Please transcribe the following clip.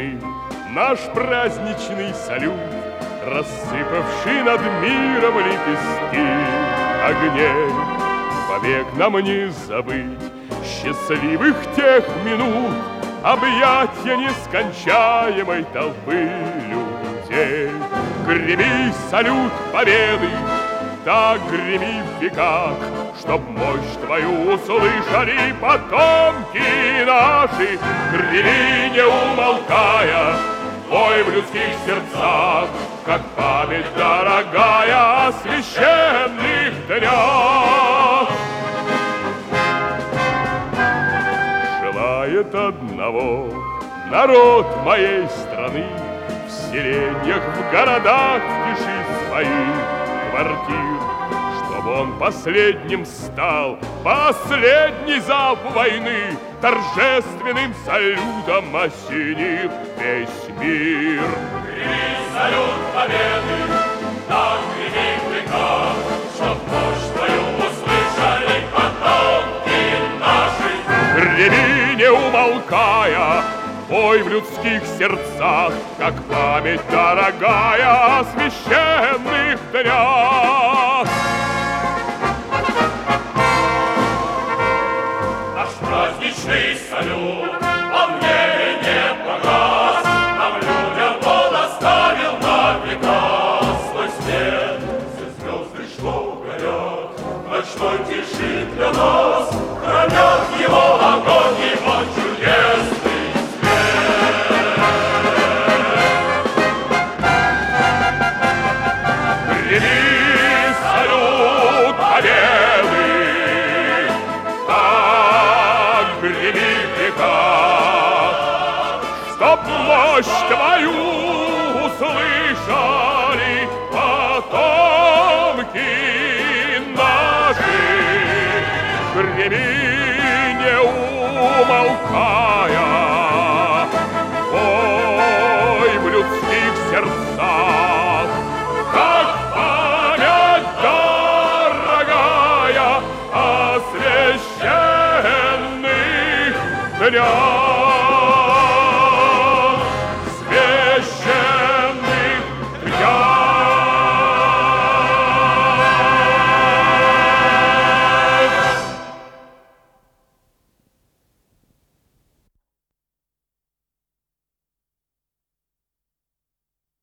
весны наш праздничный салют, рассыпавший над миром лепестки огней. Вовек нам не забыть счастливых тех минут, объятия нескончаемой толпы людей. Греми салют победы, так греми в веках, чтоб мощь твою услышали потомки наши. Греми, не умолкая, бой в людских сердцах, как память дорогая о священных днях. Желает одного народ моей страны, в селениях, в городах, в тиши своих квартир, чтобы он последним стал, последний залп войны торжественным салютом осенив весь мир. Греми салют победы, так греми в веках, чтоб мощь твою услышали потомки наши. Греми, не умолкая, бой в людских сердцах, как память дорогая о священных днях. Наш праздничный салют, он в небе не погас, нам людям он оставил на века свой свет. Все звезды, что горят в ночной тиши для нас, хранят его огонь, его чудесный свет. Греми салют победы, так греми в веках, чтоб мощь твою услышали потомки наши. Греми, не умолкая, бой в людских сердцах, как память дорогая о священных днях.